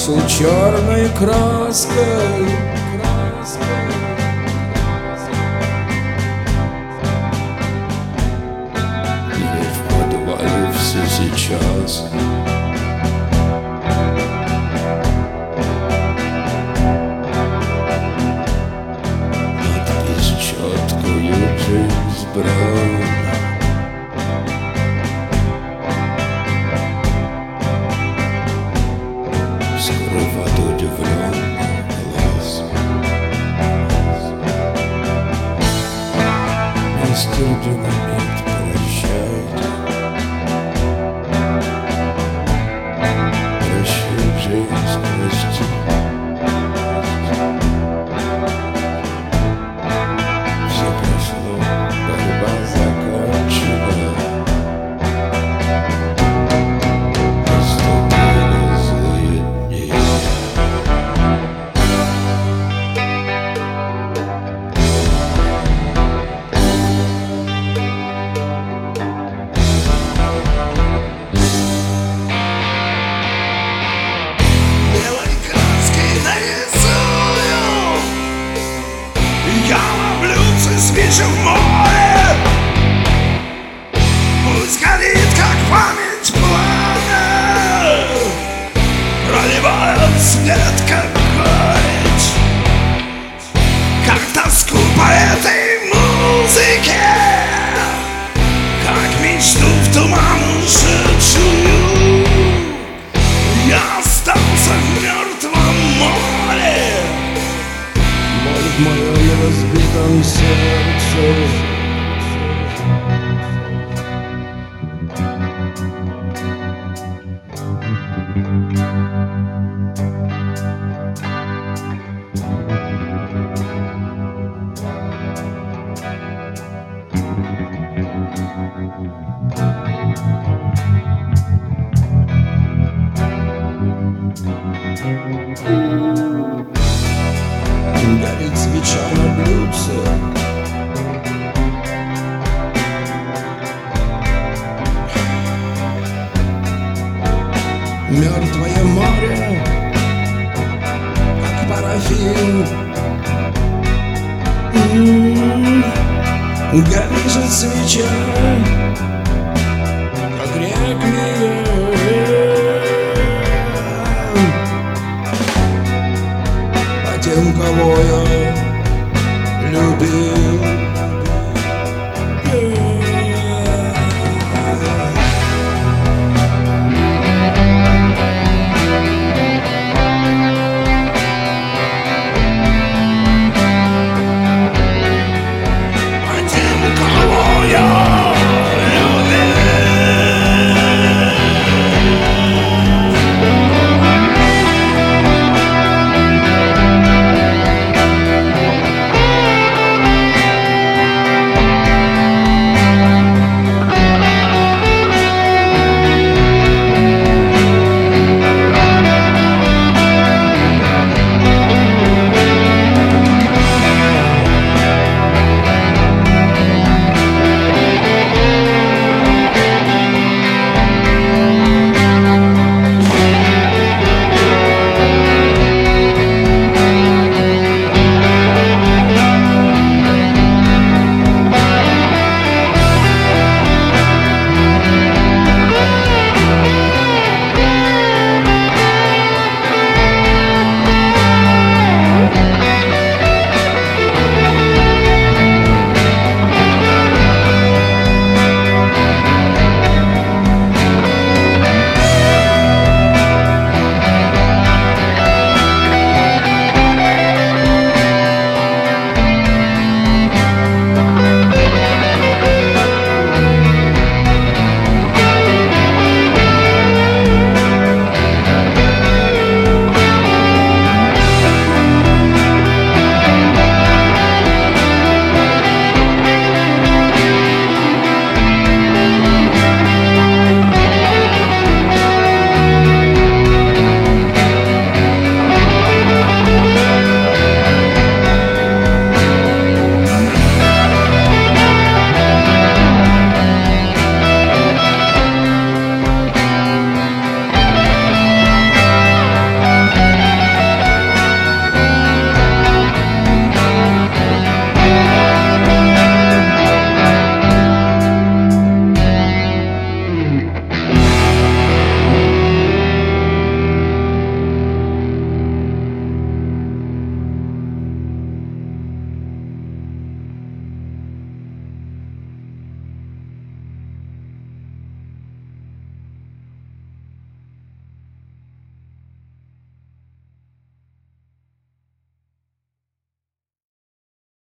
красил черной краской. И в подвале все сейчас. Надпись четкую Джеймс Браун. Скрывает удивленный глаз. Мистер Динамит, прощайте. Прощай, Джеймс, прости. Все прошло, борьба закончена. Наступили злые дни. Белой краской нарисую я на блюдце свечу в море. Пусть горит, как память, пламя, проливает свет, как горечь, как тоску по этой музыке, как мечту в туман ушедшую. Я остался в мертвом море. Боль в моем разбитом сердце. Горит свеча на блюдце. Мертвое море, как парафин. Горит свеча.